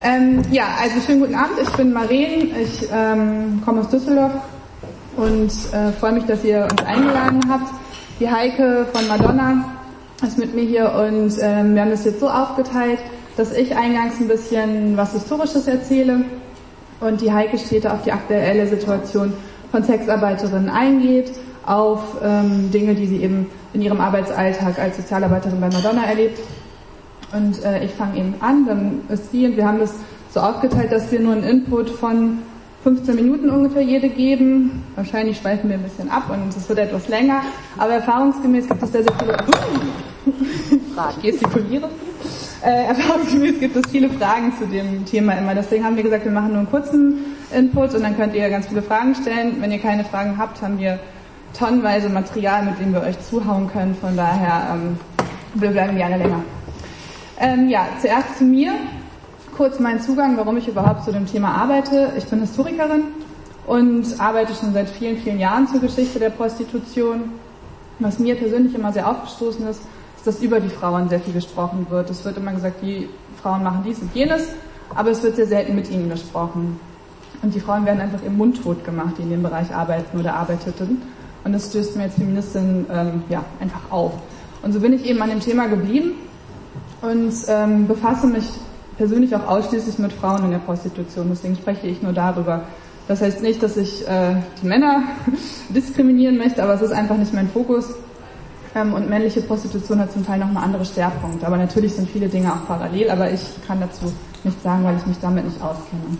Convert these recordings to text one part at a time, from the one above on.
Also schönen guten Abend, ich bin Maren, ich komme aus Düsseldorf und freue mich, dass ihr uns eingeladen habt. Die Heike von Madonna ist mit mir hier und wir haben das jetzt so aufgeteilt, dass ich eingangs ein bisschen was Historisches erzähle und die Heike später auf die aktuelle Situation von Sexarbeiterinnen eingeht, auf Dinge, die sie eben in ihrem Arbeitsalltag als Sozialarbeiterin bei Madonna erlebt. Und ich fange eben an, dann ist sie, und wir haben das so aufgeteilt, dass wir nur einen Input von 15 Minuten ungefähr jede geben. Wahrscheinlich schweifen wir ein bisschen ab und es wird etwas länger, aber erfahrungsgemäß gibt es sehr, sehr viele Fragen. Ich gestikuliere. Erfahrungsgemäß gibt es viele Fragen zu dem Thema immer. Deswegen haben wir gesagt, wir machen nur einen kurzen Input und dann könnt ihr ganz viele Fragen stellen. Wenn ihr keine Fragen habt, haben wir tonnenweise Material, mit dem wir euch zuhauen können. Von daher, wir bleiben gerne länger. Zuerst zu mir. Kurz mein Zugang, warum ich überhaupt zu dem Thema arbeite. Ich bin Historikerin und arbeite schon seit vielen, vielen Jahren zur Geschichte der Prostitution. Was mir persönlich immer sehr aufgestoßen ist, dass über die Frauen sehr viel gesprochen wird. Es wird immer gesagt, die Frauen machen dies und jenes, aber es wird sehr selten mit ihnen gesprochen. Und die Frauen werden einfach im Mund tot gemacht, die in dem Bereich arbeiten oder arbeiteten. Und das stößt mir als Feministin einfach auf. Und so bin ich eben an dem Thema geblieben und befasse mich persönlich auch ausschließlich mit Frauen in der Prostitution. Deswegen spreche ich nur darüber. Das heißt nicht, dass ich die Männer diskriminieren möchte, aber es ist einfach nicht mein Fokus. Und männliche Prostitution hat zum Teil nochmal andere Schwerpunkte. Aber natürlich sind viele Dinge auch parallel, aber ich kann dazu nichts sagen, weil ich mich damit nicht auskenne.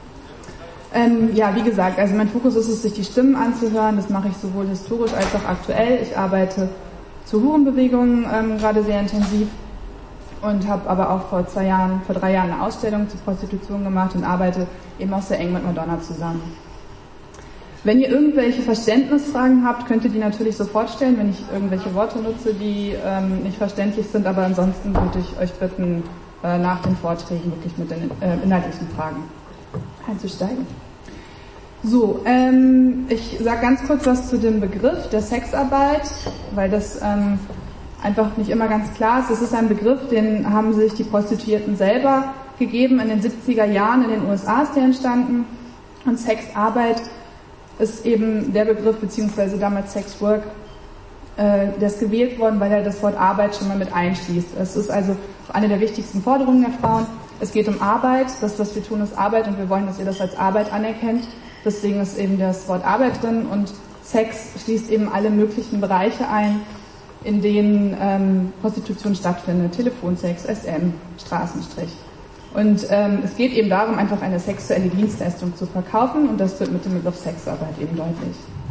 Wie gesagt, also mein Fokus ist es, sich die Stimmen anzuhören. Das mache ich sowohl historisch als auch aktuell. Ich arbeite zur Hurenbewegung gerade sehr intensiv und habe aber auch vor 3 Jahren eine Ausstellung zur Prostitution gemacht und arbeite eben auch sehr eng mit Madonna zusammen. Wenn ihr irgendwelche Verständnisfragen habt, könnt ihr die natürlich sofort stellen, wenn ich irgendwelche Worte nutze, die nicht verständlich sind, aber ansonsten würde ich euch bitten, nach den Vorträgen wirklich mit den inhaltlichen Fragen einzusteigen. So, ich sage ganz kurz was zu dem Begriff der Sexarbeit, weil das einfach nicht immer ganz klar ist. Es ist ein Begriff, den haben sich die Prostituierten selber gegeben. In den 70er Jahren in den USA ist der entstanden. Und Sexarbeit ist eben der Begriff, beziehungsweise damals Sexwork, der ist gewählt worden, weil er das Wort Arbeit schon mal mit einschließt. Es ist also eine der wichtigsten Forderungen der Frauen. Es geht um Arbeit. Das, was wir tun, ist Arbeit und wir wollen, dass ihr das als Arbeit anerkennt. Deswegen ist eben das Wort Arbeit drin und Sex schließt eben alle möglichen Bereiche ein, in denen Prostitution stattfindet. Telefonsex, SM, Straßenstrich. Und es geht eben darum, einfach eine sexuelle Dienstleistung zu verkaufen und das wird mit dem Begriff Sexarbeit eben deutlich.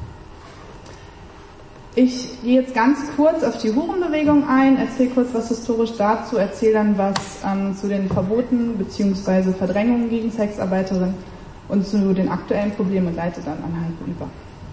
Ich gehe jetzt ganz kurz auf die Hurenbewegung ein, erzähle kurz was historisch dazu, erzähle dann was zu den Verboten bzw. Verdrängungen gegen Sexarbeiterinnen und zu den aktuellen Problemen und leite dann an Heike über.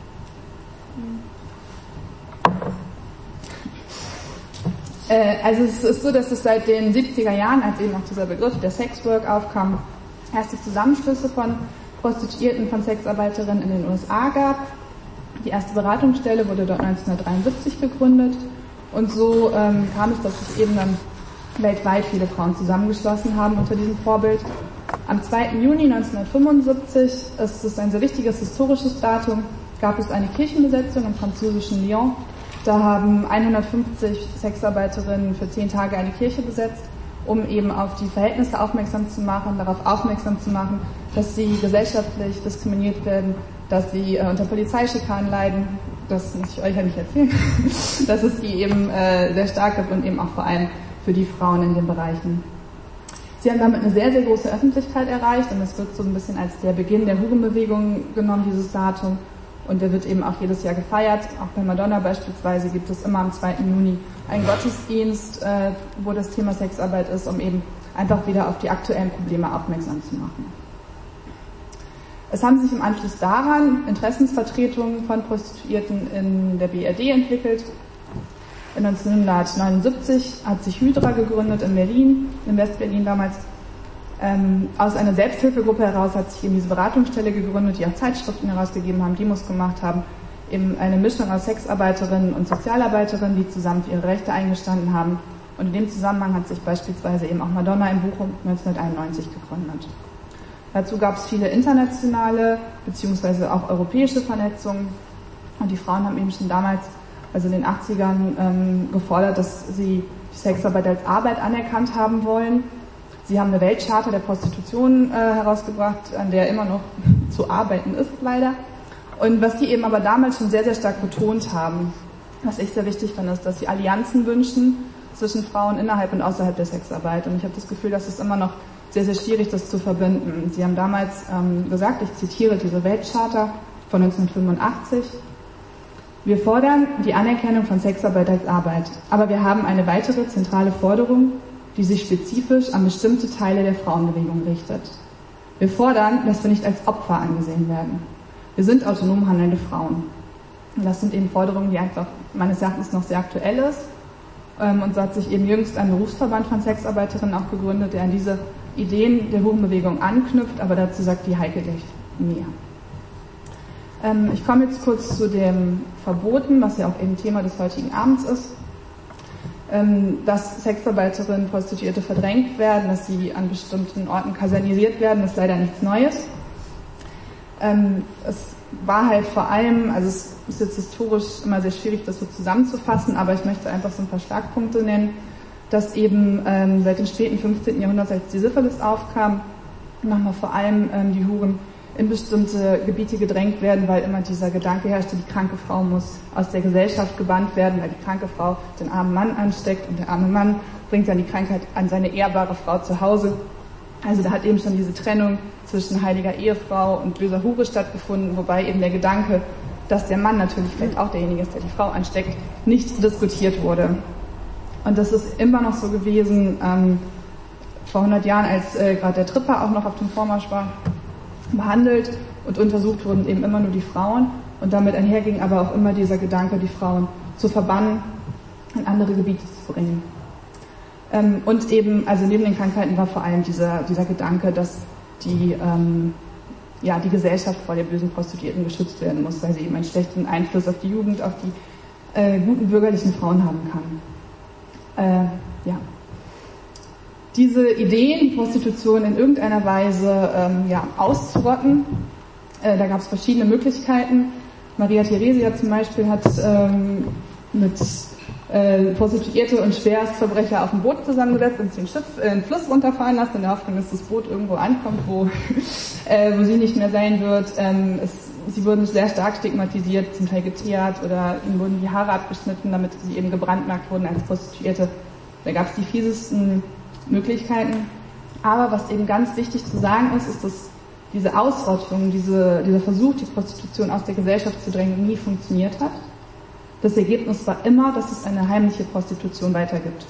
Also es ist so, dass es seit den 70er Jahren, als eben auch dieser Begriff der Sexwork aufkam, erste Zusammenschlüsse von Prostituierten, von Sexarbeiterinnen in den USA gab. Die erste Beratungsstelle wurde dort 1973 gegründet und so kam es, dass sich eben dann weltweit viele Frauen zusammengeschlossen haben unter diesem Vorbild. Am 2. Juni 1975, es ist ein sehr wichtiges historisches Datum, gab es eine Kirchenbesetzung im französischen Lyon. Da haben 150 Sexarbeiterinnen für 10 Tage eine Kirche besetzt, um eben auf die Verhältnisse aufmerksam zu machen, darauf aufmerksam zu machen, dass sie gesellschaftlich diskriminiert werden, dass sie unter Polizeischikanen leiden, das muss ich euch ja nicht erzählen, dass es die eben sehr stark gibt und eben auch vor allem für die Frauen in den Bereichen. Sie haben damit eine sehr, sehr große Öffentlichkeit erreicht und es wird so ein bisschen als der Beginn der Hurenbewegung genommen, dieses Datum. Und der wird eben auch jedes Jahr gefeiert. Auch bei Madonna beispielsweise gibt es immer am 2. Juni einen Gottesdienst, wo das Thema Sexarbeit ist, um eben einfach wieder auf die aktuellen Probleme aufmerksam zu machen. Es haben sich im Anschluss daran Interessensvertretungen von Prostituierten in der BRD entwickelt. In 1979 hat sich Hydra gegründet in Berlin, in Westberlin damals. Aus einer Selbsthilfegruppe heraus hat sich eben diese Beratungsstelle gegründet, die auch Zeitschriften herausgegeben haben, Demos gemacht haben, eben eine Mischung aus Sexarbeiterinnen und Sozialarbeiterinnen, die zusammen für ihre Rechte eingestanden haben Und in dem Zusammenhang hat sich beispielsweise eben auch Madonna in Bochum 1991 gegründet. Dazu gab es viele internationale bzw. auch europäische Vernetzungen. Und die Frauen haben eben schon damals, also in den 80ern, gefordert, dass sie die Sexarbeit als Arbeit anerkannt haben wollen. Sie haben eine Weltcharta der Prostitution herausgebracht, an der immer noch zu arbeiten ist, leider. Und was die eben aber damals schon sehr, sehr stark betont haben, was ich sehr wichtig finde, ist, dass sie Allianzen wünschen zwischen Frauen innerhalb und außerhalb der Sexarbeit. Und ich habe das Gefühl, dass es immer noch sehr, sehr schwierig, das zu verbinden. Sie haben damals gesagt, ich zitiere diese Weltcharta von 1985, wir fordern die Anerkennung von Sexarbeit als Arbeit, aber wir haben eine weitere zentrale Forderung, die sich spezifisch an bestimmte Teile der Frauenbewegung richtet. Wir fordern, dass wir nicht als Opfer angesehen werden. Wir sind autonom handelnde Frauen. Und das sind eben Forderungen, die einfach meines Erachtens noch sehr aktuell ist. Und so hat sich eben jüngst ein Berufsverband von Sexarbeiterinnen auch gegründet, der an diese Ideen der Hurenbewegung anknüpft, aber dazu sagt die Heike gleich mehr. Ich komme jetzt kurz zu dem Verboten, was ja auch eben Thema des heutigen Abends ist. Dass Sexarbeiterinnen, Prostituierte verdrängt werden, dass sie an bestimmten Orten kasernisiert werden, ist leider nichts Neues. Es war halt vor allem, also es ist jetzt historisch immer sehr schwierig, das so zusammenzufassen, aber ich möchte einfach so ein paar Schlagpunkte nennen, dass eben seit dem späten 15. Jahrhundert, als die Syphilis aufkam, nochmal vor allem die Huren in bestimmte Gebiete gedrängt werden, weil immer dieser Gedanke herrschte, die kranke Frau muss aus der Gesellschaft gebannt werden, weil die kranke Frau den armen Mann ansteckt und der arme Mann bringt dann die Krankheit an seine ehrbare Frau zu Hause. Also da hat eben schon diese Trennung zwischen heiliger Ehefrau und böser Hure stattgefunden, wobei eben der Gedanke, dass der Mann natürlich vielleicht auch derjenige ist, der die Frau ansteckt, nicht diskutiert wurde. Und das ist immer noch so gewesen, vor 100 Jahren, als gerade der Tripper auch noch auf dem Vormarsch war, behandelt und untersucht wurden eben immer nur die Frauen und damit einherging aber auch immer dieser Gedanke, die Frauen zu verbannen, in andere Gebiete zu bringen. Und eben, also neben den Krankheiten war vor allem dieser Gedanke, dass die Gesellschaft vor der bösen Prostituierten geschützt werden muss, weil sie eben einen schlechten Einfluss auf die Jugend, auf die guten bürgerlichen Frauen haben kann. Diese Ideen, die Prostitution in irgendeiner Weise auszurotten, da gab es verschiedene Möglichkeiten. Maria Theresia zum Beispiel hat mit Prostituierte und Schwerstverbrecher auf dem Boot zusammengesetzt und sie einen Fluss runterfahren lassen, in der Hoffnung, dass das Boot irgendwo ankommt, wo sie nicht mehr sein wird. Sie wurden sehr stark stigmatisiert, zum Teil geteert oder ihnen wurden die Haare abgeschnitten, damit sie eben gebrandmarkt wurden als Prostituierte. Da gab es die fiesesten Möglichkeiten. Aber was eben ganz wichtig zu sagen ist, dass diese Ausrottung, dieser Versuch, die Prostitution aus der Gesellschaft zu drängen, nie funktioniert hat. Das Ergebnis war immer, dass es eine heimliche Prostitution weitergibt.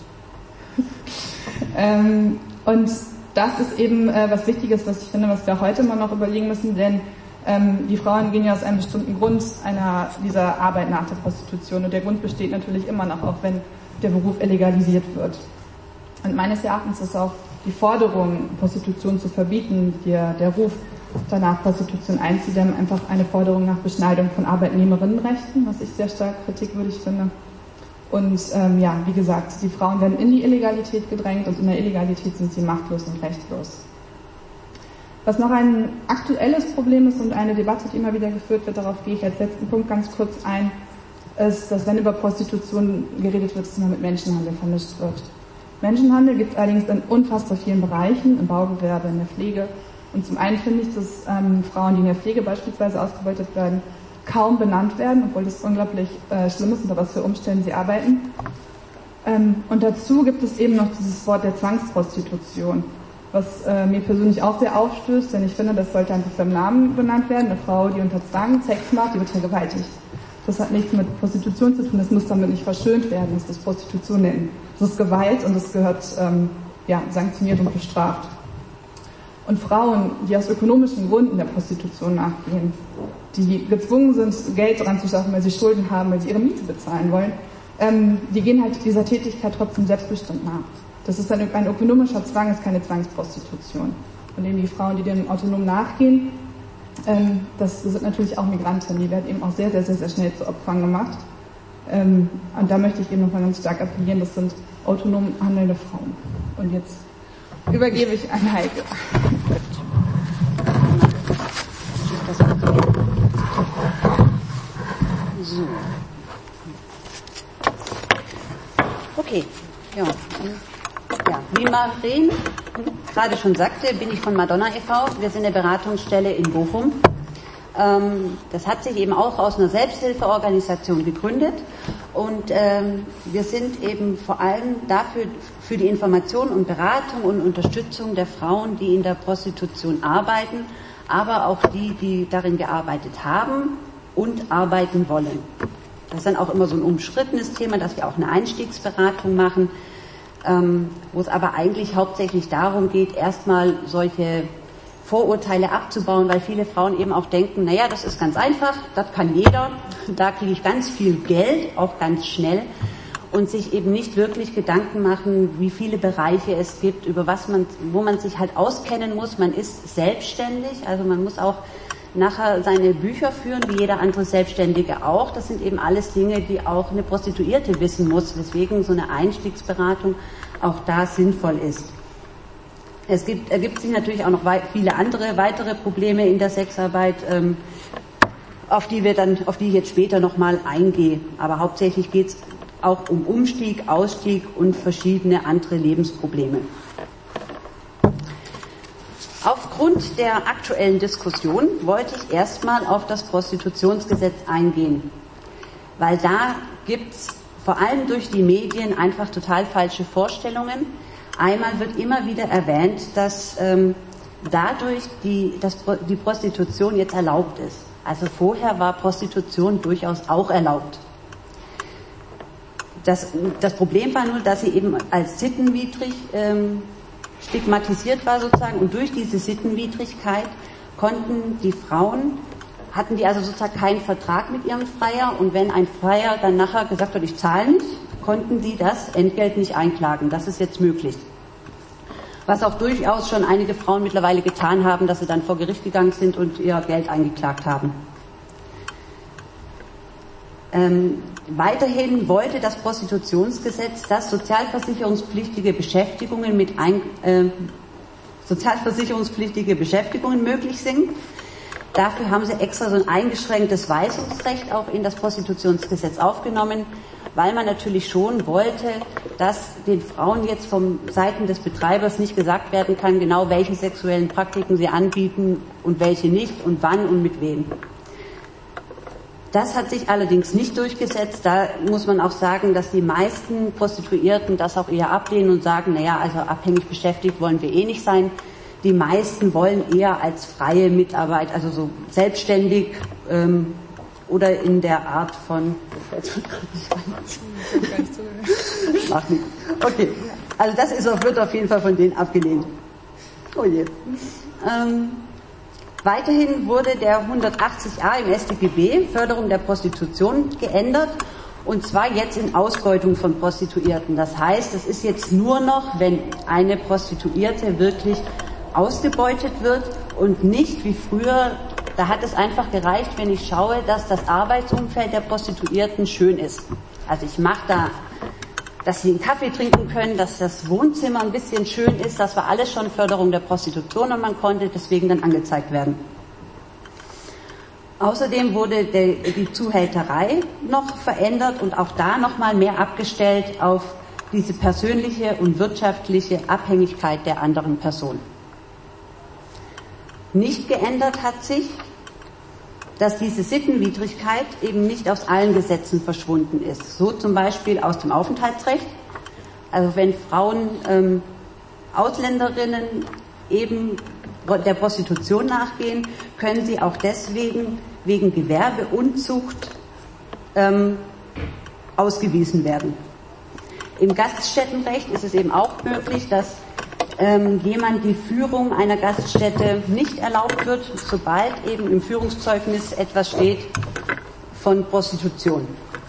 Und das ist eben was Wichtiges, was ich finde, was wir heute mal noch überlegen müssen, denn die Frauen gehen ja aus einem bestimmten Grund dieser Arbeit nach der Prostitution und der Grund besteht natürlich immer noch, auch wenn der Beruf illegalisiert wird. Und meines Erachtens ist auch die Forderung, Prostitution zu verbieten, der Ruf danach, Prostitution einzudämmen, einfach eine Forderung nach Beschneidung von Arbeitnehmerinnenrechten, was ich sehr stark kritikwürdig finde. Und wie gesagt, die Frauen werden in die Illegalität gedrängt und in der Illegalität sind sie machtlos und rechtlos. Was noch ein aktuelles Problem ist und eine Debatte, die immer wieder geführt wird, darauf gehe ich als letzten Punkt ganz kurz ein, ist, dass wenn über Prostitution geredet wird, es immer mit Menschenhandel vermischt wird. Menschenhandel gibt es allerdings in unfassbar vielen Bereichen, im Baugewerbe, in der Pflege. Und zum einen finde ich, dass Frauen, die in der Pflege beispielsweise ausgebeutet werden, kaum benannt werden, obwohl das unglaublich schlimm ist, unter was für Umständen sie arbeiten. Und dazu gibt es eben noch dieses Wort der Zwangsprostitution, was mir persönlich auch sehr aufstößt, denn ich finde, das sollte einfach beim Namen benannt werden. Eine Frau, die unter Zwang Sex macht, die wird vergewaltigt. Das hat nichts mit Prostitution zu tun, das muss damit nicht verschönt werden, das ist Prostitution nennen. Das ist Gewalt und das gehört sanktioniert und bestraft. Und Frauen, die aus ökonomischen Gründen der Prostitution nachgehen, die gezwungen sind, Geld dran zu schaffen, weil sie Schulden haben, weil sie ihre Miete bezahlen wollen, die gehen halt dieser Tätigkeit trotzdem selbstbestimmt nach. Das ist ein ökonomischer Zwang, ist keine Zwangsprostitution. Und eben die Frauen, die dem autonom nachgehen, das sind natürlich auch Migranten, die werden eben auch sehr, sehr, sehr, sehr schnell zu Opfern gemacht. Und da möchte ich eben nochmal ganz stark appellieren, das sind autonom handelnde Frauen. Und jetzt übergebe ich an Heike. So. Okay, ja, wie Maren gerade schon sagte, bin ich von Madonna e.V. Wir sind eine Beratungsstelle in Bochum. Das hat sich eben auch aus einer Selbsthilfeorganisation gegründet und wir sind eben vor allem dafür für die Information und Beratung und Unterstützung der Frauen, die in der Prostitution arbeiten, aber auch die darin gearbeitet haben und arbeiten wollen. Das ist dann auch immer so ein umstrittenes Thema, dass wir auch eine Einstiegsberatung machen, wo es aber eigentlich hauptsächlich darum geht, erstmal solche Vorurteile abzubauen, weil viele Frauen eben auch denken, naja, das ist ganz einfach, das kann jeder, da kriege ich ganz viel Geld, auch ganz schnell, und sich eben nicht wirklich Gedanken machen, wie viele Bereiche es gibt, wo man sich halt auskennen muss. Man ist selbstständig, also man muss auch nachher seine Bücher führen, wie jeder andere Selbstständige auch. Das sind eben alles Dinge, die auch eine Prostituierte wissen muss, weswegen so eine Einstiegsberatung auch da sinnvoll ist. Es ergibt sich natürlich auch noch viele andere weitere Probleme in der Sexarbeit, auf die ich jetzt später nochmal eingehe. Aber hauptsächlich geht es auch um Umstieg, Ausstieg und verschiedene andere Lebensprobleme. Aufgrund der aktuellen Diskussion wollte ich erstmal auf das Prostitutionsgesetz eingehen, weil da gibt's vor allem durch die Medien einfach total falsche Vorstellungen. Einmal wird immer wieder erwähnt, dass dadurch die Prostitution jetzt erlaubt ist. Also vorher war Prostitution durchaus auch erlaubt. Das Problem war nur, dass sie eben als sittenwidrig stigmatisiert war sozusagen, und durch diese Sittenwidrigkeit hatten die also sozusagen keinen Vertrag mit ihrem Freier, und wenn ein Freier dann nachher gesagt hat, ich zahle nicht, konnten die das Entgelt nicht einklagen. Das ist jetzt möglich. Was auch durchaus schon einige Frauen mittlerweile getan haben, dass sie dann vor Gericht gegangen sind und ihr Geld eingeklagt haben. Weiterhin wollte das Prostitutionsgesetz, dass sozialversicherungspflichtige Beschäftigungen möglich sind. Dafür haben sie extra so ein eingeschränktes Weisungsrecht auch in das Prostitutionsgesetz aufgenommen, weil man natürlich schon wollte, dass den Frauen jetzt von Seiten des Betreibers nicht gesagt werden kann, genau welche sexuellen Praktiken sie anbieten und welche nicht und wann und mit wem. Das hat sich allerdings nicht durchgesetzt. Da muss man auch sagen, dass die meisten Prostituierten das auch eher ablehnen und sagen, naja, also abhängig beschäftigt wollen wir eh nicht sein. Die meisten wollen eher als freie Mitarbeit, also so selbstständig oder in der Art von... Okay, also das wird auf jeden Fall von denen abgelehnt. Oh je. Weiterhin wurde der 180a im StGB, Förderung der Prostitution, geändert, und zwar jetzt in Ausbeutung von Prostituierten. Das heißt, es ist jetzt nur noch, wenn eine Prostituierte wirklich ausgebeutet wird und nicht wie früher, da hat es einfach gereicht, wenn ich schaue, dass das Arbeitsumfeld der Prostituierten schön ist. Also ich mache da, dass sie einen Kaffee trinken können, dass das Wohnzimmer ein bisschen schön ist, das war alles schon Förderung der Prostitution und man konnte deswegen dann angezeigt werden. Außerdem wurde die Zuhälterei noch verändert und auch da nochmal mehr abgestellt auf diese persönliche und wirtschaftliche Abhängigkeit der anderen Person. Nicht geändert hat sich, dass diese Sittenwidrigkeit eben nicht aus allen Gesetzen verschwunden ist. So zum Beispiel aus dem Aufenthaltsrecht. Also wenn Frauen, Ausländerinnen eben der Prostitution nachgehen, können sie auch deswegen wegen Gewerbeunzucht ausgewiesen werden. Im Gaststättenrecht ist es eben auch möglich, dass jemand die Führung einer Gaststätte nicht erlaubt wird, sobald eben im Führungszeugnis etwas steht von Prostitution.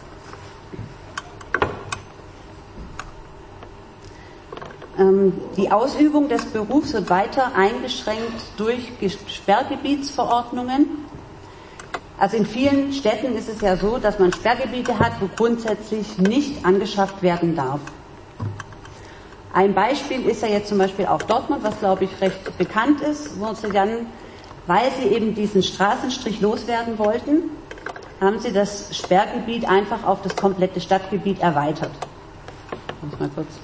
Die Ausübung des Berufs wird weiter eingeschränkt durch Sperrgebietsverordnungen. Also in vielen Städten ist es ja so, dass man Sperrgebiete hat, wo grundsätzlich nicht angeschafft werden darf. Ein Beispiel ist ja jetzt zum Beispiel auch Dortmund, was glaube ich recht bekannt ist, wo sie dann, weil sie eben diesen Straßenstrich loswerden wollten, haben sie das Sperrgebiet einfach auf das komplette Stadtgebiet erweitert. Muss mal kurz.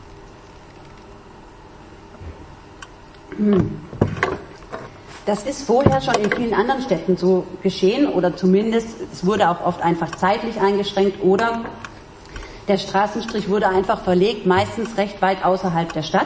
Das ist vorher schon in vielen anderen Städten so geschehen oder zumindest es wurde auch oft einfach zeitlich eingeschränkt oder der Straßenstrich wurde einfach verlegt, meistens recht weit außerhalb der Stadt.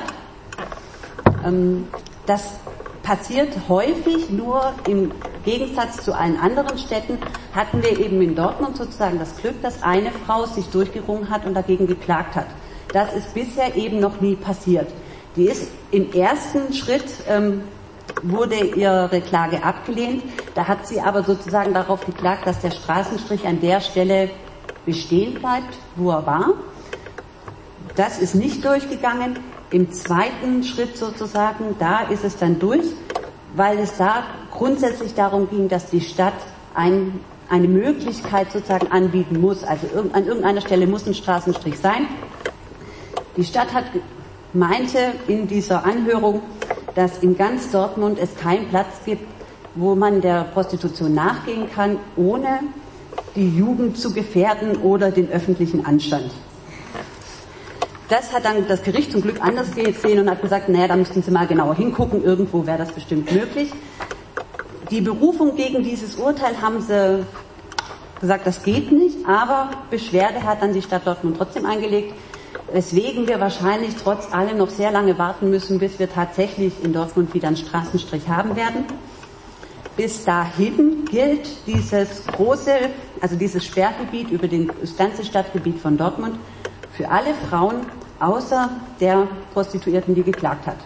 Das passiert häufig, nur im Gegensatz zu allen anderen Städten hatten wir eben in Dortmund sozusagen das Glück, dass eine Frau sich durchgerungen hat und dagegen geklagt hat. Das ist bisher eben noch nie passiert. Die ist im ersten Schritt wurde ihre Klage abgelehnt. Da hat sie aber sozusagen darauf geklagt, dass der Straßenstrich an der Stelle bestehen bleibt, wo er war. Das ist nicht durchgegangen. Im zweiten Schritt sozusagen, da ist es dann durch, weil es da grundsätzlich darum ging, dass die Stadt eine Möglichkeit sozusagen anbieten muss. Also an irgendeiner Stelle muss ein Straßenstrich sein. Die Stadt meinte in dieser Anhörung, dass in ganz Dortmund es keinen Platz gibt, wo man der Prostitution nachgehen kann, ohne die Jugend zu gefährden oder den öffentlichen Anstand. Das hat dann das Gericht zum Glück anders gesehen und hat gesagt, naja, da müssten Sie mal genauer hingucken, irgendwo wäre das bestimmt möglich. Die Berufung gegen dieses Urteil haben sie gesagt, das geht nicht, aber Beschwerde hat dann die Stadt Dortmund trotzdem eingelegt, weswegen wir wahrscheinlich trotz allem noch sehr lange warten müssen, bis wir tatsächlich in Dortmund wieder einen Straßenstrich haben werden. Bis dahin gilt dieses Sperrgebiet über das ganze Stadtgebiet von Dortmund für alle Frauen außer der Prostituierten, die geklagt hat.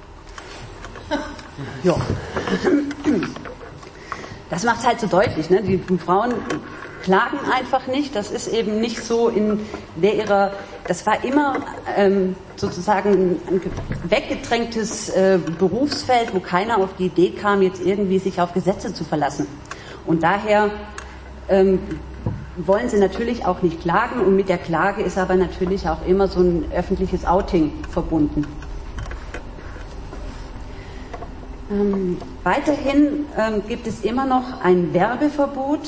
Ja. Das macht es halt so deutlich, ne? Die Frauen klagen einfach nicht. Das ist eben nicht so das war immer sozusagen ein weggedrängtes Berufsfeld, wo keiner auf die Idee kam, jetzt irgendwie sich auf Gesetze zu verlassen. Und daher wollen sie natürlich auch nicht klagen und mit der Klage ist aber natürlich auch immer so ein öffentliches Outing verbunden. Weiterhin gibt es immer noch ein Werbeverbot.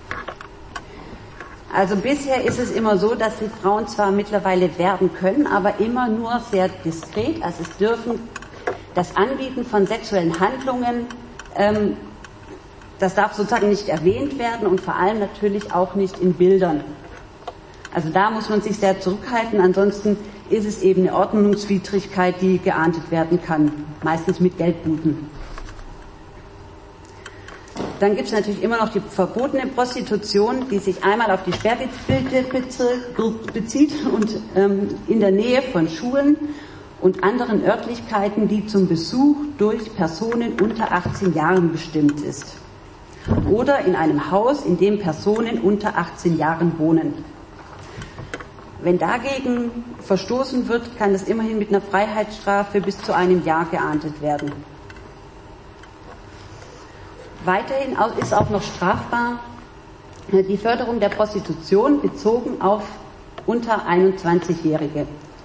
Also bisher ist es immer so, dass die Frauen zwar mittlerweile werben können, aber immer nur sehr diskret. Also es dürfen das Anbieten von sexuellen Handlungen, das darf sozusagen nicht erwähnt werden und vor allem natürlich auch nicht in Bildern. Also da muss man sich sehr zurückhalten, ansonsten ist es eben eine Ordnungswidrigkeit, die geahndet werden kann, meistens mit Geldbußen. Dann gibt es natürlich immer noch die verbotene Prostitution, die sich einmal auf die Sperrgebiete bezieht und in der Nähe von Schulen und anderen Örtlichkeiten, die zum Besuch durch Personen unter 18 Jahren bestimmt ist. Oder in einem Haus, in dem Personen unter 18 Jahren wohnen. Wenn dagegen verstoßen wird, kann es immerhin mit einer Freiheitsstrafe bis zu 1 Jahr geahndet werden. Weiterhin ist auch noch strafbar die Förderung der Prostitution bezogen auf unter 21-Jährige.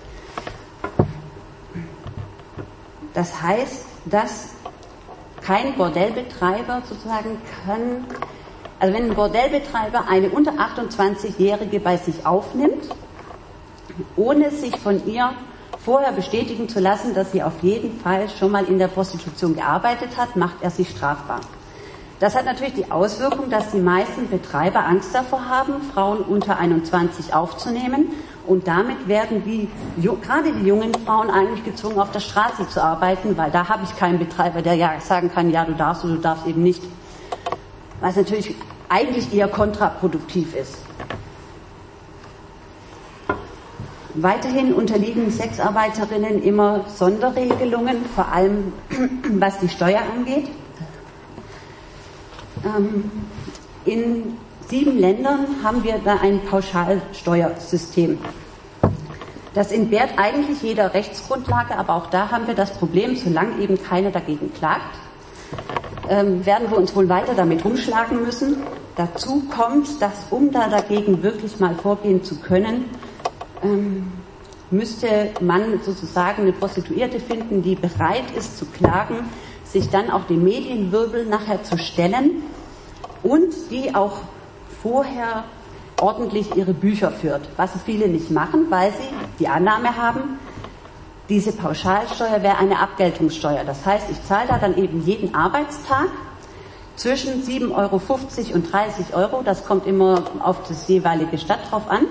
Das heißt, dass kein Bordellbetreiber sozusagen also wenn ein Bordellbetreiber eine unter 28-Jährige bei sich aufnimmt, ohne sich von ihr vorher bestätigen zu lassen, dass sie auf jeden Fall schon mal in der Prostitution gearbeitet hat, macht er sich strafbar. Das hat natürlich die Auswirkung, dass die meisten Betreiber Angst davor haben, Frauen unter 21 aufzunehmen und damit werden gerade die jungen Frauen eigentlich gezwungen, auf der Straße zu arbeiten, weil da habe ich keinen Betreiber, der ja sagen kann, ja, du darfst oder du darfst eben nicht. Was natürlich eigentlich eher kontraproduktiv ist. Weiterhin unterliegen Sexarbeiterinnen immer Sonderregelungen, vor allem was die Steuer angeht. In 7 Ländern haben wir da ein Pauschalsteuersystem. Das entbehrt eigentlich jeder Rechtsgrundlage, aber auch da haben wir das Problem, solange eben keiner dagegen klagt, werden wir uns wohl weiter damit rumschlagen müssen. Dazu kommt, dass um da dagegen wirklich mal vorgehen zu können, müsste man sozusagen eine Prostituierte finden, die bereit ist zu klagen, sich dann auch dem Medienwirbel nachher zu stellen und die auch vorher ordentlich ihre Bücher führt, was viele nicht machen, weil sie die Annahme haben, diese Pauschalsteuer wäre eine Abgeltungssteuer. Das heißt, ich zahle da dann eben jeden Arbeitstag zwischen 7,50 Euro und 30 Euro. Das kommt immer auf das jeweilige Stadt drauf an.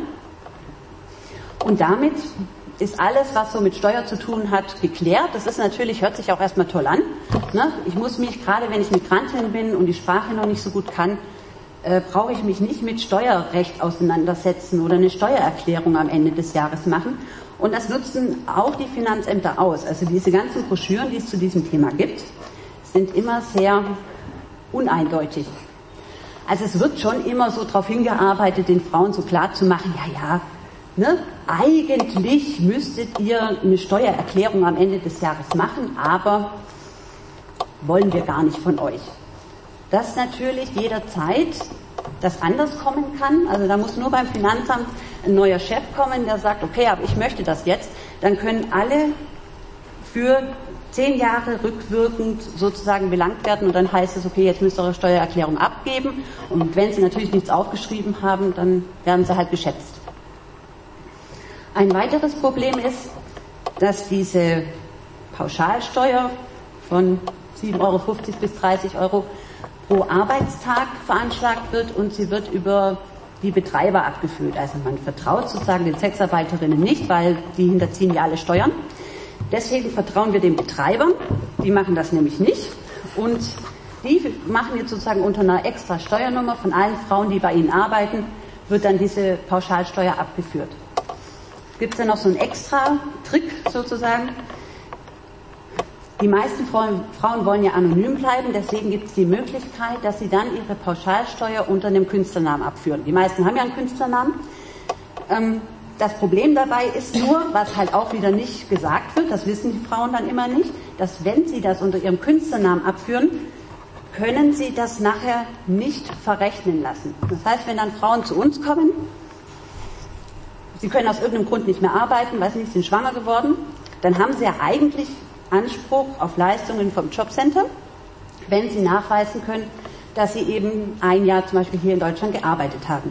Und damit ist alles, was so mit Steuer zu tun hat, geklärt. Das ist natürlich, hört sich auch erstmal toll an. Ne? Ich muss mich, gerade wenn ich Migrantin bin und die Sprache noch nicht so gut kann, brauche ich mich nicht mit Steuerrecht auseinandersetzen oder eine Steuererklärung am Ende des Jahres machen. Und das nutzen auch die Finanzämter aus. Also diese ganzen Broschüren, die es zu diesem Thema gibt, sind immer sehr uneindeutig. Also es wird schon immer so darauf hingearbeitet, den Frauen so klar zu machen, ne, eigentlich müsstet ihr eine Steuererklärung am Ende des Jahres machen, aber wollen wir gar nicht von euch. Dass natürlich jederzeit das anders kommen kann, also da muss nur beim Finanzamt ein neuer Chef kommen, der sagt, okay, aber ich möchte das jetzt, dann können alle für 10 Jahre rückwirkend sozusagen belangt werden und dann heißt es, okay, jetzt müsst ihr eure Steuererklärung abgeben und wenn sie natürlich nichts aufgeschrieben haben, dann werden sie halt geschätzt. Ein weiteres Problem ist, dass diese Pauschalsteuer von 7,50 Euro bis 30 Euro pro Arbeitstag veranschlagt wird und sie wird über die Betreiber abgeführt. Also man vertraut sozusagen den Sexarbeiterinnen nicht, weil die hinterziehen ja alle Steuern. Deswegen vertrauen wir den Betreibern, die machen das nämlich nicht und die machen jetzt sozusagen unter einer extra Steuernummer von allen Frauen, die bei ihnen arbeiten, wird dann diese Pauschalsteuer abgeführt. Gibt es dann noch so einen extra Trick sozusagen? Die meisten Frauen wollen ja anonym bleiben, deswegen gibt es die Möglichkeit, dass sie dann ihre Pauschalsteuer unter einem Künstlernamen abführen. Die meisten haben ja einen Künstlernamen. Das Problem dabei ist nur, was halt auch wieder nicht gesagt wird, das wissen die Frauen dann immer nicht, dass wenn sie das unter ihrem Künstlernamen abführen, können sie das nachher nicht verrechnen lassen. Das heißt, wenn dann Frauen zu uns kommen, sie können aus irgendeinem Grund nicht mehr arbeiten, weiß nicht, sind schwanger geworden, dann haben sie ja eigentlich Anspruch auf Leistungen vom Jobcenter, wenn sie nachweisen können, dass sie eben ein Jahr zum Beispiel hier in Deutschland gearbeitet haben.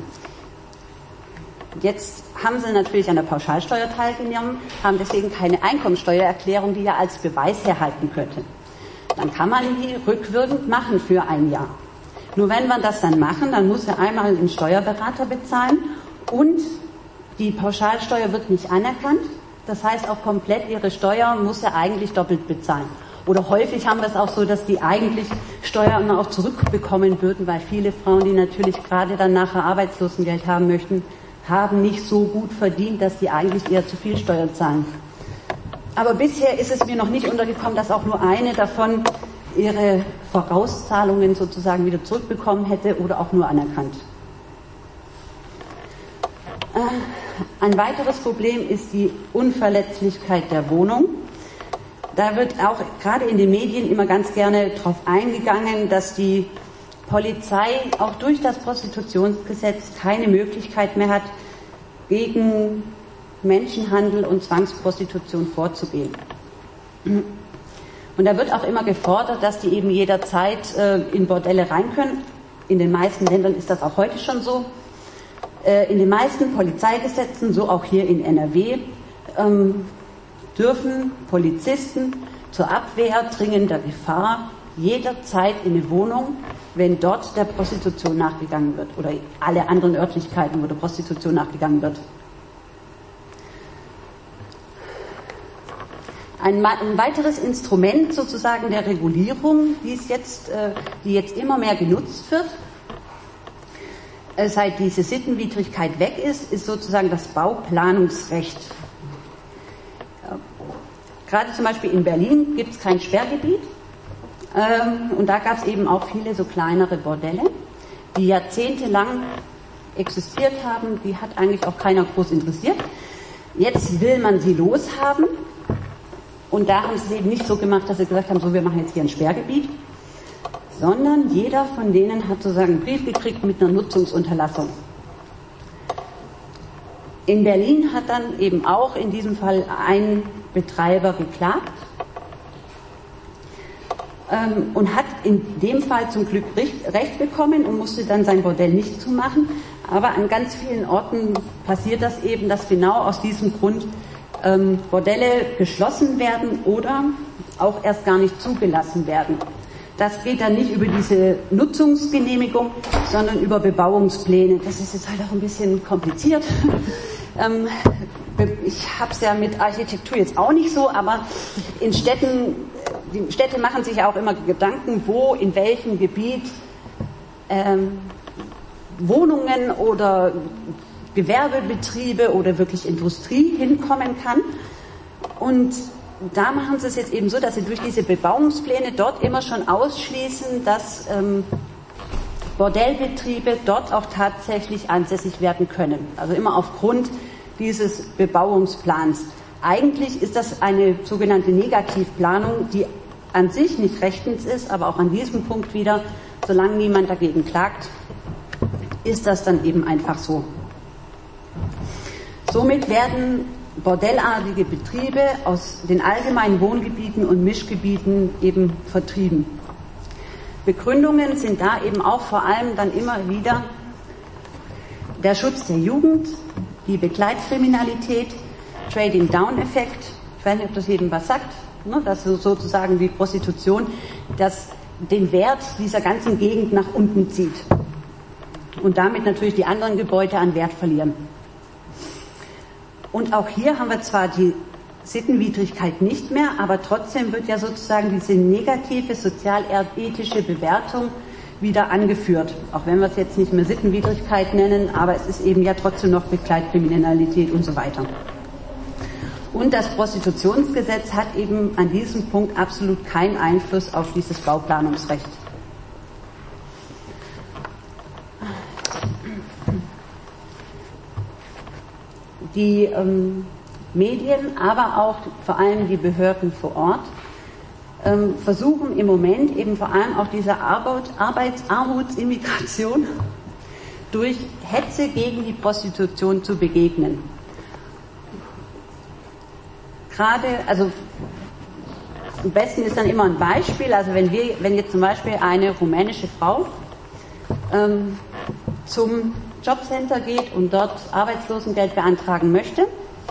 Jetzt haben sie natürlich an der Pauschalsteuer teilgenommen, haben deswegen keine Einkommensteuererklärung, die ja als Beweis herhalten könnte. Dann kann man die rückwirkend machen für ein Jahr. Nur wenn wir das dann machen, dann muss er einmal einen Steuerberater bezahlen und die Pauschalsteuer wird nicht anerkannt. Das heißt, auch komplett ihre Steuer muss er eigentlich doppelt bezahlen. Oder häufig haben wir es auch so, dass die eigentlich Steuern auch zurückbekommen würden, weil viele Frauen, die natürlich gerade dann nachher Arbeitslosengeld haben möchten, haben nicht so gut verdient, dass die eigentlich eher zu viel Steuern zahlen. Aber bisher ist es mir noch nicht untergekommen, dass auch nur eine davon ihre Vorauszahlungen sozusagen wieder zurückbekommen hätte oder auch nur anerkannt. Ein weiteres Problem ist die Unverletzlichkeit der Wohnung. Da wird auch gerade in den Medien immer ganz gerne darauf eingegangen, dass die Polizei auch durch das Prostitutionsgesetz keine Möglichkeit mehr hat, gegen Menschenhandel und Zwangsprostitution vorzugehen. Und da wird auch immer gefordert, dass die eben jederzeit in Bordelle rein können. In den meisten Ländern ist das auch heute schon so. In den meisten Polizeigesetzen, so auch hier in NRW, dürfen Polizisten zur Abwehr dringender Gefahr jederzeit in eine Wohnung, wenn dort der Prostitution nachgegangen wird oder alle anderen Örtlichkeiten, wo der Prostitution nachgegangen wird. Ein weiteres Instrument sozusagen der Regulierung, die jetzt immer mehr genutzt wird, seit diese Sittenwidrigkeit weg ist sozusagen das Bauplanungsrecht. Gerade zum Beispiel in Berlin gibt es kein Sperrgebiet und da gab es eben auch viele so kleinere Bordelle, die jahrzehntelang existiert haben, die hat eigentlich auch keiner groß interessiert. Jetzt will man sie loshaben und da haben sie es eben nicht so gemacht, dass sie gesagt haben, so wir machen jetzt hier ein Sperrgebiet, sondern jeder von denen hat sozusagen einen Brief gekriegt mit einer Nutzungsunterlassung. In Berlin hat dann eben auch in diesem Fall ein Betreiber geklagt und hat in dem Fall zum Glück Recht bekommen und musste dann sein Bordell nicht zumachen. Aber an ganz vielen Orten passiert das eben, dass genau aus diesem Grund Bordelle geschlossen werden oder auch erst gar nicht zugelassen werden. Das geht dann nicht über diese Nutzungsgenehmigung, sondern über Bebauungspläne. Das ist jetzt halt auch ein bisschen kompliziert. Ich habe es ja mit Architektur jetzt auch nicht so, aber in Städten, die Städte machen sich ja auch immer Gedanken, wo, in welchem Gebiet Wohnungen oder Gewerbebetriebe oder wirklich Industrie hinkommen kann. Und da machen sie es jetzt eben so, dass sie durch diese Bebauungspläne dort immer schon ausschließen, dass Bordellbetriebe dort auch tatsächlich ansässig werden können. Also immer aufgrund dieses Bebauungsplans. Eigentlich ist das eine sogenannte Negativplanung, die an sich nicht rechtens ist, aber auch an diesem Punkt wieder, solange niemand dagegen klagt, ist das dann eben einfach so. Somit werden bordellartige Betriebe aus den allgemeinen Wohngebieten und Mischgebieten eben vertrieben. Begründungen sind da eben auch vor allem dann immer wieder der Schutz der Jugend, die Begleitkriminalität, Trading-Down-Effekt, ich weiß nicht, ob das jedem was sagt, ne, dass sozusagen die Prostitution das den Wert dieser ganzen Gegend nach unten zieht und damit natürlich die anderen Gebäude an Wert verlieren. Und auch hier haben wir zwar die Sittenwidrigkeit nicht mehr, aber trotzdem wird ja sozusagen diese negative sozialethische Bewertung wieder angeführt. Auch wenn wir es jetzt nicht mehr Sittenwidrigkeit nennen, aber es ist eben ja trotzdem noch Begleitkriminalität und so weiter. Und das Prostitutionsgesetz hat eben an diesem Punkt absolut keinen Einfluss auf dieses Bauplanungsrecht. Die Medien, aber auch vor allem die Behörden vor Ort versuchen im Moment eben vor allem auch dieser Arbeitsarmutsimmigration durch Hetze gegen die Prostitution zu begegnen. Gerade, also am besten ist dann immer ein Beispiel, also wenn jetzt zum Beispiel eine rumänische Frau zum Jobcenter geht und dort Arbeitslosengeld beantragen möchte,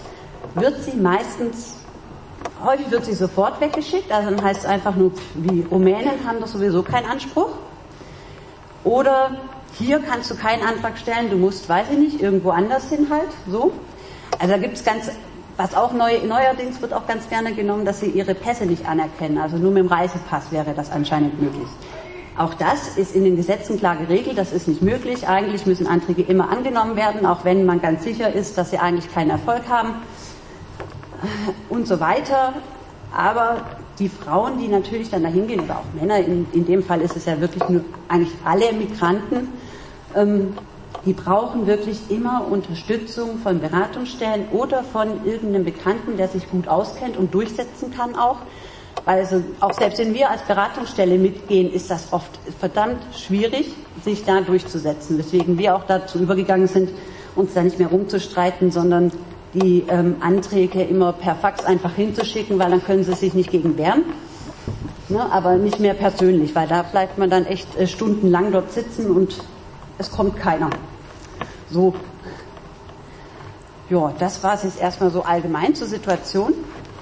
häufig wird sie sofort weggeschickt, also dann heißt es einfach nur, die Rumänen haben doch sowieso keinen Anspruch. Oder hier kannst du keinen Antrag stellen, du musst, weiß ich nicht, irgendwo anders hin halt, so. Also da gibt es was auch neuerdings wird auch ganz gerne genommen, dass sie ihre Pässe nicht anerkennen, also nur mit dem Reisepass wäre das anscheinend möglich. Auch das ist in den Gesetzen klar geregelt, das ist nicht möglich. Eigentlich müssen Anträge immer angenommen werden, auch wenn man ganz sicher ist, dass sie eigentlich keinen Erfolg haben und so weiter. Aber die Frauen, die natürlich dann dahin gehen, oder auch Männer, in dem Fall ist es ja wirklich nur eigentlich alle Migranten, die brauchen wirklich immer Unterstützung von Beratungsstellen oder von irgendeinem Bekannten, der sich gut auskennt und durchsetzen kann auch. Also auch selbst wenn wir als Beratungsstelle mitgehen, ist das oft verdammt schwierig, sich da durchzusetzen. Weswegen wir auch dazu übergegangen sind, uns da nicht mehr rumzustreiten, sondern die Anträge immer per Fax einfach hinzuschicken, weil dann können sie sich nicht gegen wehren. Ne, aber nicht mehr persönlich, weil da bleibt man dann echt stundenlang dort sitzen und es kommt keiner. So. Ja, das war es jetzt erstmal so allgemein zur Situation.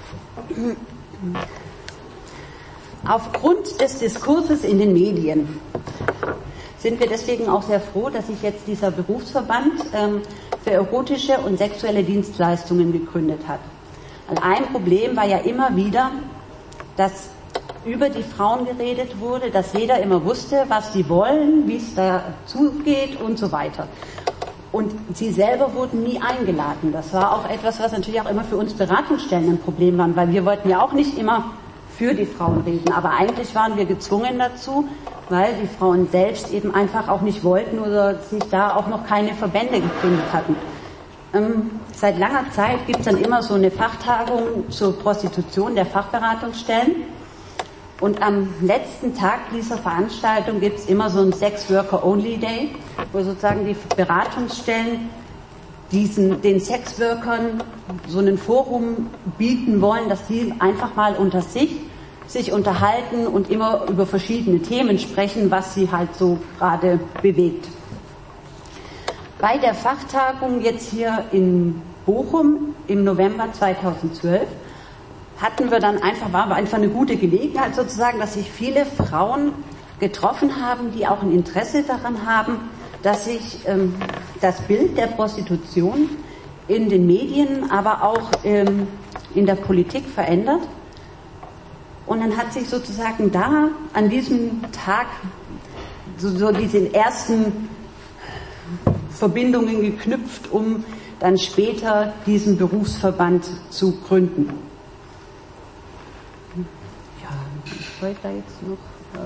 Aufgrund des Diskurses in den Medien sind wir deswegen auch sehr froh, dass sich jetzt dieser Berufsverband für erotische und sexuelle Dienstleistungen gegründet hat. Und ein Problem war ja immer wieder, dass über die Frauen geredet wurde, dass jeder immer wusste, was sie wollen, wie es da zugeht und so weiter. Und sie selber wurden nie eingeladen. Das war auch etwas, was natürlich auch immer für uns Beratungsstellen ein Problem war, weil wir wollten ja auch nicht immer für die Frauen reden. Aber eigentlich waren wir gezwungen dazu, weil die Frauen selbst eben einfach auch nicht wollten oder sich da auch noch keine Verbände gegründet hatten. Seit langer Zeit gibt es dann immer so eine Fachtagung zur Prostitution der Fachberatungsstellen. Und am letzten Tag dieser Veranstaltung gibt es immer so einen Sex Worker Only Day, wo sozusagen die Beratungsstellen den Sexworkern so ein Forum bieten wollen, dass die einfach mal unter sich unterhalten und immer über verschiedene Themen sprechen, was sie halt so gerade bewegt. Bei der Fachtagung jetzt hier in Bochum im November 2012 war einfach eine gute Gelegenheit sozusagen, dass sich viele Frauen getroffen haben, die auch ein Interesse daran haben, dass sich das Bild der Prostitution in den Medien, aber auch in der Politik verändert. Und dann hat sich sozusagen da an diesem Tag so diese ersten Verbindungen geknüpft, um dann später diesen Berufsverband zu gründen. Ja, ich wollte da jetzt noch...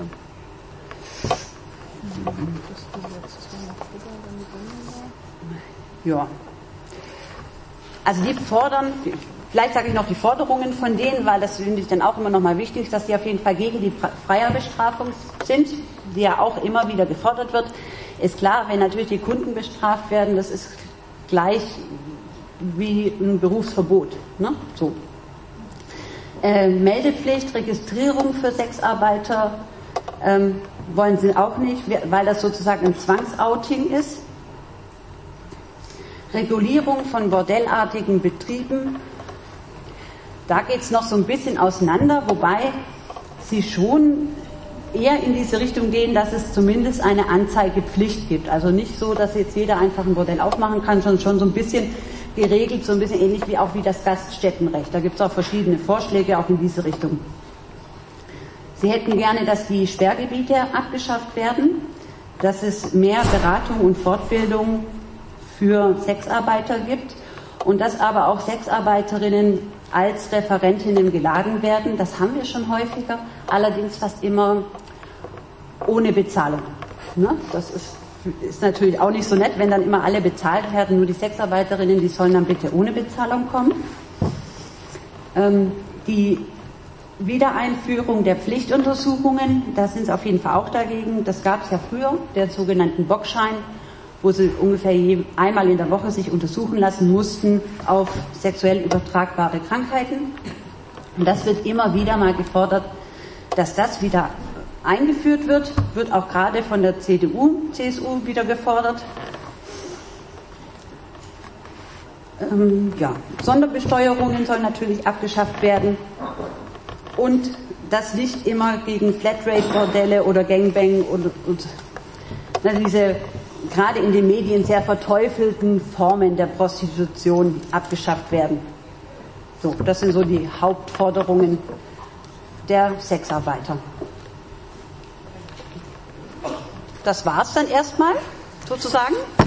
Ja. Also die fordern, vielleicht sage ich noch die Forderungen von denen, weil das finde ich dann auch immer noch mal wichtig, dass die auf jeden Fall gegen die Freierbestrafung sind, die ja auch immer wieder gefordert wird. Ist klar, wenn natürlich die Kunden bestraft werden, das ist gleich wie ein Berufsverbot. Ne? So. Meldepflicht, Registrierung für Sexarbeiter wollen sie auch nicht, weil das sozusagen ein Zwangsouting ist. Regulierung von bordellartigen Betrieben, da geht es noch so ein bisschen auseinander, wobei sie schon eher in diese Richtung gehen, dass es zumindest eine Anzeigepflicht gibt. Also nicht so, dass jetzt jeder einfach ein Bordell aufmachen kann, sondern schon so ein bisschen geregelt, so ein bisschen ähnlich wie das Gaststättenrecht. Da gibt es auch verschiedene Vorschläge auch in diese Richtung. Sie hätten gerne, dass die Sperrgebiete abgeschafft werden, dass es mehr Beratung und Fortbildung für Sexarbeiter gibt und dass aber auch Sexarbeiterinnen als Referentinnen geladen werden. Das haben wir schon häufiger, allerdings fast immer ohne Bezahlung. Ne? Das ist natürlich auch nicht so nett, wenn dann immer alle bezahlt werden, nur die Sexarbeiterinnen, die sollen dann bitte ohne Bezahlung kommen. Die Wiedereinführung der Pflichtuntersuchungen, da sind sie auf jeden Fall auch dagegen. Das gab es ja früher, der sogenannten Bockschein, wo sie ungefähr einmal in der Woche sich untersuchen lassen mussten auf sexuell übertragbare Krankheiten. Und das wird immer wieder mal gefordert, dass das wieder eingeführt wird auch gerade von der CDU, CSU wieder gefordert. Sonderbesteuerungen sollen natürlich abgeschafft werden und das nicht immer gegen Flatrate-Bordelle oder Gangbang und diese gerade in den Medien sehr verteufelten Formen der Prostitution abgeschafft werden. So, das sind so die Hauptforderungen der Sexarbeiter. Das war's dann erstmal, sozusagen.